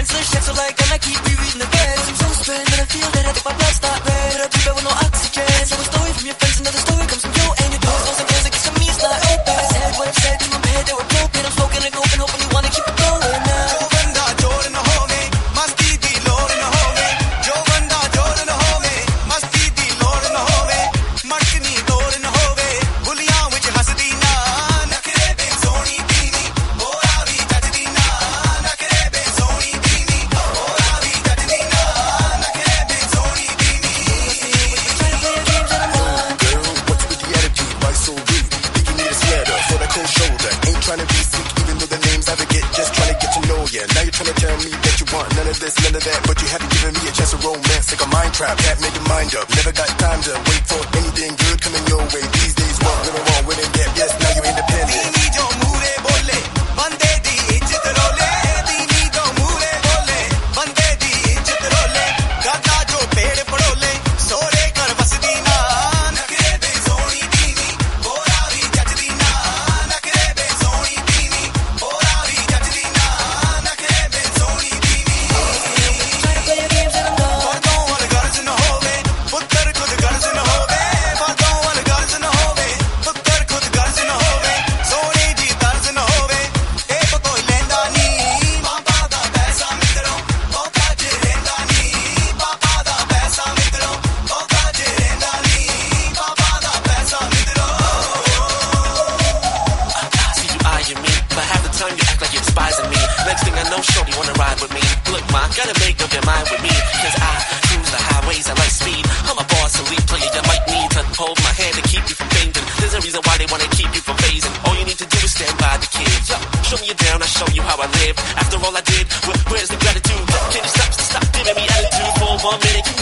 friends, the chefs are like, and I keep rereading the beds. I'm so spent that I feel that I think my blood start red. But I do with no oxygen. So a story from your friends, another story comes from you. And your doors, those against against me, it's not open. I said what I've said in my head, they were broken. I'm smoking and hoping, hoping you wanna keep it going now. Jo banda jod na hove, masti di lord na hove. Jo banda jod na hove, masti di lord na hove. Markni lord na hove, buliyan vich hasdi na. Nakhre be soni dini, hora vi jajdi na. Nakhre be soni dini, hora vi jajdi na. Nakhre be soni dini. Girl, what's with the attitude? Why so rude? Think you need a sweater for that cold shoulder. Ain't trying to be sick, even though the names I forget. Just trying to get to know ya. Now you're trying to tell me that you want none of this, none of that, but you haven't given me a chance to romance. Like a mind trap, can't make your mind up. Never got time to wait for anything good coming your way. These days, what went wrong with it? Yes, now you're independent. Dini jo mure bole, bande di ijjat role. Dini jo mure bole, bande di ijjat role. Gata jo ped padole, sore kar vasdi na. Nakhre be soni dini, hora vi jajdi na. Nakhre be soni dini, hora vi jajdi na. Nakhre be soni dini. Try to play your games and I'm done. Badon wal garz na hove, puttar khud garz na hove. Badon wal garz na hove, puttar khud garz na hove. Soni ji darz na hove, eh to koi lenda ni. Papa da paisa mitro, oka je renda ni. Papa da paisa mitro, oka je renda ni. Papa da paisa mitro. See you eyeing me, but half the time you act like you're despising me. Next thing I know, shorty wanna ride with me. Look, ma, gotta make up your mind with me, cause I cruise the highways, I like speed. I'm a boss, elite player, you might need to hold my hand to keep you from fainting. There's a reason why they wanna keep you from phasing. All you need to do is stand by the kids. Yo, show me you down, I show you how I live. After all I did, where's the gratitude? Can you stop giving me attitude for 1 minute?